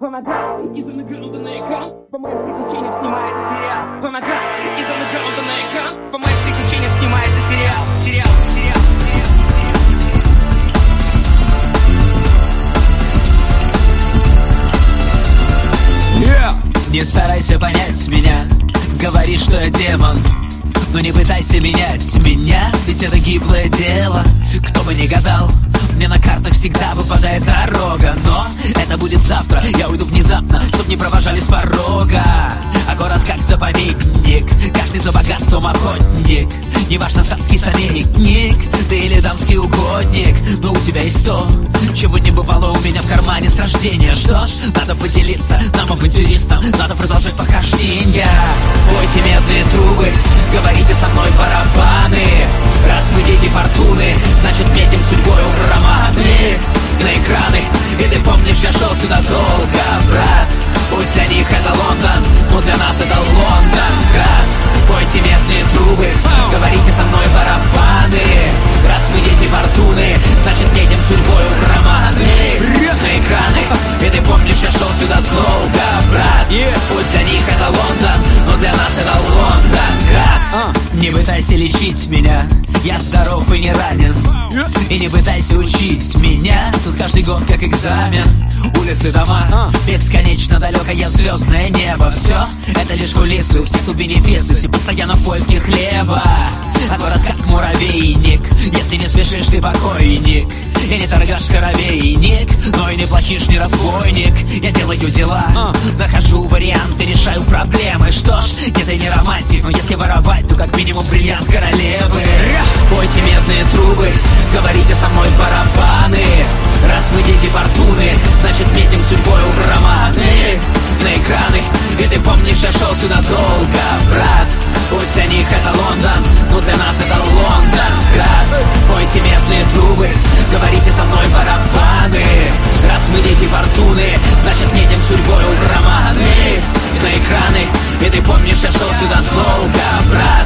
Фонограмма из андеграунда на экран. По моим приключениям снимается сериал. Фонограмма из андеграунда на экран. По моим приключениям снимается сериал. Не старайся понять меня, говори, что я демон, но не пытайся менять меня, ведь это гиблое дело. Кто бы ни гадал, мне на картах всегда выпадает дорога. Но это будет завтра, я уйду внезапно, чтоб не провожали с порога. А город как заповедник, каждый за богатством охотник. Неважно, статский советник, ты или дамский угодник, но у тебя есть то, чего не бывало у меня в кармане с рождения. Что ж, надо поделиться нам авантюристам, надо продолжать похождения. Пойте медные трубы, говорите со мной барабаны. Раз мы дети фортуны, значит метим судьбою в романы. На экраны, и ты помнишь, я шел сюда долго, брат. Пусть для них это Лондон, но для нас это Лондон, газ. Пойте медные трубы, говорите со мной барабаны. Раз мы дети фортуны, значит метим судьбою в романы. На экраны, и ты помнишь, я шел сюда долго, брат. Пусть для них это Лондон, но для нас это Лондон, гад. Не пытайся лечить меня, я здоров и не ранен. И не пытайся учить меня, тут каждый год как экзамен. Улицы, дома, бесконечно далекое звездное небо. Все это лишь кулисы, у всех тут бенефисы, все постоянно в поиске хлеба. А город как муравейник, если не спешишь, ты покойник. Я не торгаш коровейник, но и не плачишь, не разбойник. Я делаю дела, нахожу варианты, решаю проблемы. Что ж, нет, я не романтик, но если воровать, то как минимум бриллиант королевы. Пойте медные трубы, говорите со мной барабаны. Раз мы дети фортуны, значит метим судьбою в романы. На экраны, и ты помнишь, я шел сюда долго, брат. Пусть для них это Лондон, но для нас это Лондон, газ. Пойте медные трубы, говорите со мной барабаны. Раз мы дети фортуны, значит метим судьбою в романы. На экраны, и ты помнишь, я шел сюда долго, брат.